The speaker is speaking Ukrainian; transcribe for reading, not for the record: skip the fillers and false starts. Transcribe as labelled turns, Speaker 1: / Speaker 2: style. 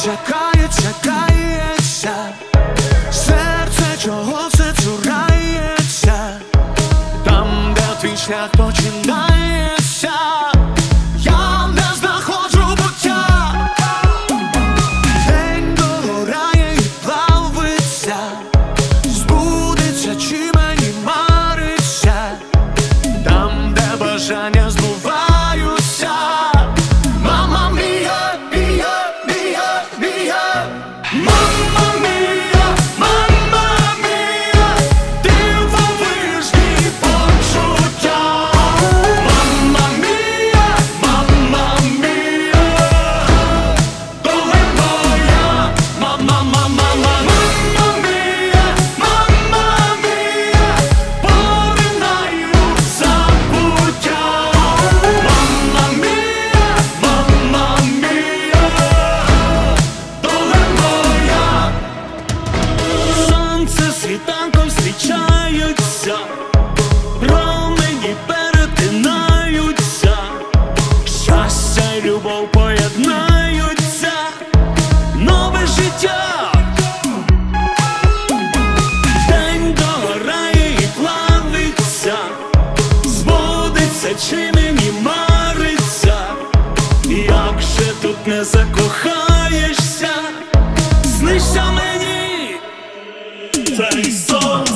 Speaker 1: чекається, серце чого все цурається, там, де твій шлях починається, я не знаходжу буття. День догорає і плавиться, збудеться чи мені мариться, там, де бажання збуваються. Мамма мія, мія, мія, мія. Мамма мія, мамма мія, дивовижні почуття. Мамма мія, мамма мія, доля моя. Мамма, мамма, мамма мія, мамма мія, поринаю в забуття. Мамма мія, мамма мія, доля моя. Сонце з світанком зустрічаються, промені перетинаються, щастя й любов поєднаються, нове життя. День догорає і плавиться, збудеться чи мені мариться, як же тут не закохаєшся, снишся мені цей сон.